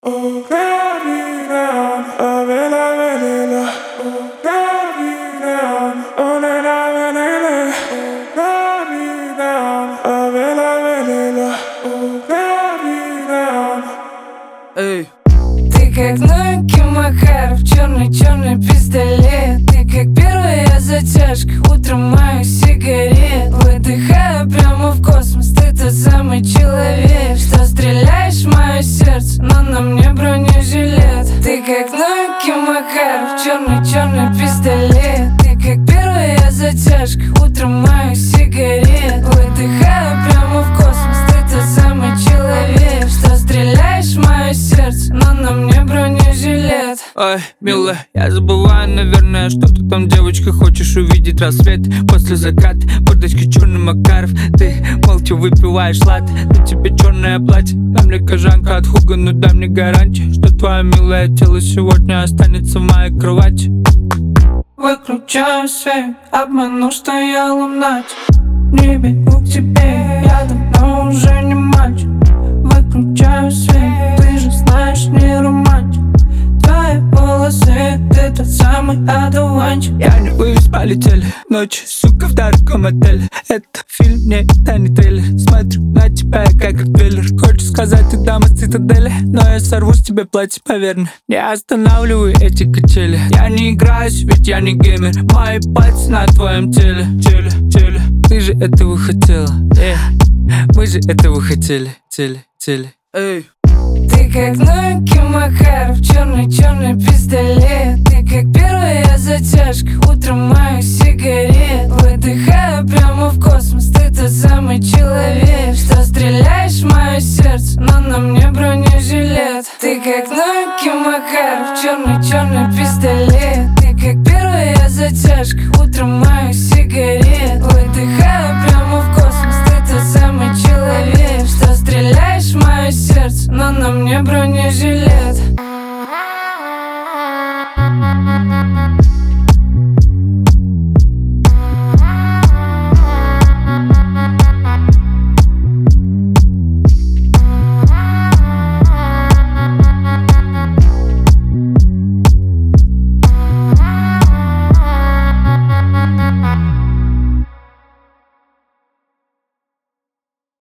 Эй. Ты как новенький Макаров, черный пистолет. Ты как первая затяжка, утром моих сигарет. Выдыхаю прямо в космос, ты тот самый человек, что стреляешь в мое сердце, но на мне бронежилет. Ты как новенький Макаров, черный пистолет. Ты как первая затяжка, утром моих сигарет. Выдыхаю прямо в космос, ты тот самый человек, что стреляешь в мое сердце, но на мне бронежилет. Ой, милая, я забываю, наверное, что ты там, девочка, хочешь увидеть рассвет после заката. Водочка черный Макаров, ты молча выпиваешь латте. На тебе черное платье, там мне кожанка от Хуга, ну дай мне гарантию, что твое милое тело сегодня останется в моей кровати. Выключаю свет, обману, что я лунатик. Не бегу к тебе, я давно уже не мальчик. Выключаю свет, ты же знаешь, не романтик. Твои волосы, ты тот самый одуванчик. Я не вывез, полетели ночи, сука, в дорогом отеле. Это фильм, не это не трейлер. Смотрю на тебя, как трейлер. Хочешь сказать, ты дама с цитадели, но я сорву с тебя платье, поверь мне. Не останавливаю эти качели. Я не играюсь, ведь я не геймер. Мои пальцы на твоем теле. Ты же этого хотела, мы же этого хотели. Эй. Ты как новенький Макаров, черный пистолет. Ты как первая затяжка, утром моих сигарет. Выдыхаю прямо в космос, ты тот самый человек, что стреляешь в мое сердце, но на мне бронежилет. Ты как новенький Макаров, черный